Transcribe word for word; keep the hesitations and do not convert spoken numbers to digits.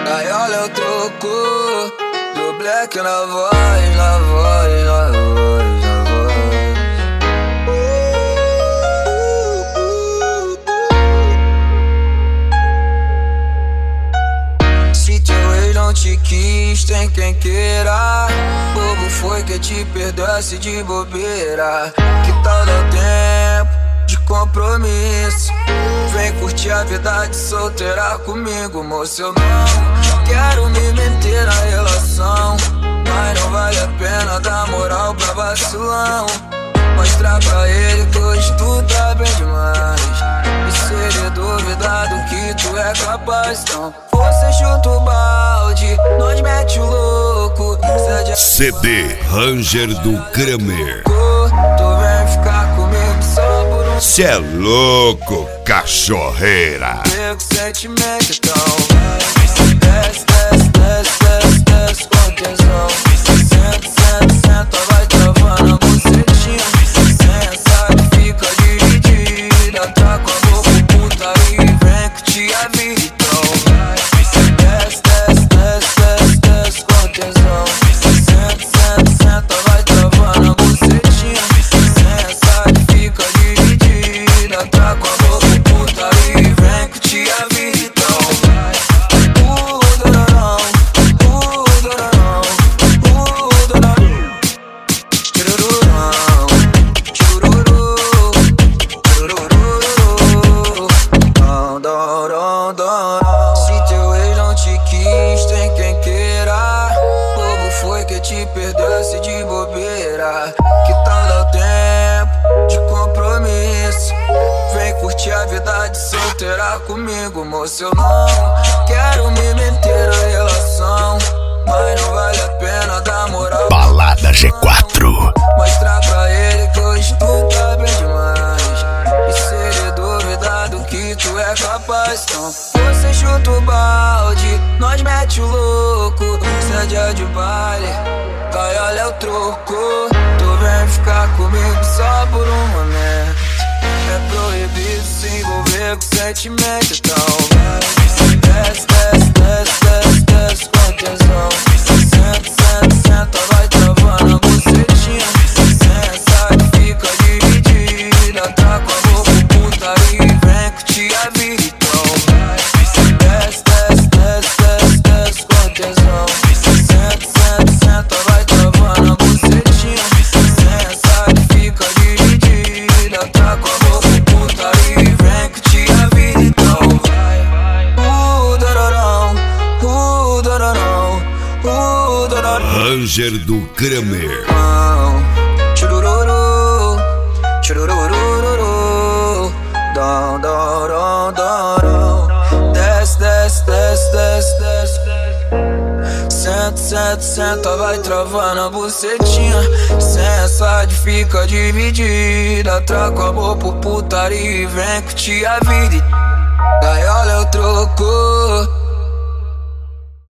Gaiola é o troco do Black na voz, na voz, na voz, na voz. Se teu ex não te quis, tem quem queira. Bobo foi que te perdoasse de bobeira. Que tal dar tempo de compromisso? Vem curtir a vida de solteira comigo, moço. Eu não quero me meter na relação, mas não vale a pena dar moral pra vacilão. Mostrar pra ele que hoje tu tá bem demais, e se ele duvidar do que tu é capaz, então você chuta o balde, nós mete o louco. C D Ranger do Kramer. Tu vem ficar comigo só por um. Cê é louco, cachorreira. Pego sentimento, então desce, desce, desce, desce, desce com tesão. Senta, senta, senta, vai travando a bucetinha. Sensa que fica dividida, tá com a boca putaria e vem que te avisa, então desce, desce, desce, desce, desce com tesão. Senta, senta, senta, vai travando a bucetinha. Sensa que fica dividida, tá com a boca putaria e vem que te avisa, então uh, dororão, uh, dororão, uh, dororão. Churururão, chururu, churururu, dom, dom, dom. Se teu ex não te quis, tem quem queira. Bobo foi que te perdoasse de bobeira. Que tal dar tempo de compromisso? Vem curtir a vida de solteira comigo, moço. Eu não quero me meter na relação, mas não vale a pena dar moral. Balada G quatro. Mostrar pra ele que hoje tu tá bem demais, e se ele duvidar do que tu é capaz, então você chuta o balde, nós mete o louco. Se é dia de baile, gaiola é o troco. Tu vem ficar comigo só por um momento. É proibido se envolver com sentimento, então desce, desce, desce, desce, desce com tesão. Senta, senta, senta, vai travando a bucetinha. Sensa que fica dividida, tá com a boca putaria e vem que te avisa, então desce, desce, desce, desce, desce com tesão. Senta, senta, senta, vai travando a bucetinha. Sensa que fica dividida, tá com a boca putaria e vem que te avisa, então uh, dororão, uh, dororão, uh, dororão. Ranger do Kramer. Churururu, churururu, dom, dom, dom, dom. Desce, desce, desce, desce, desce. Senta, senta, senta, vai travando a bucetinha. Sensa de fica dividida, trago amor por putaria e vem que te avide. Gaiola é o troco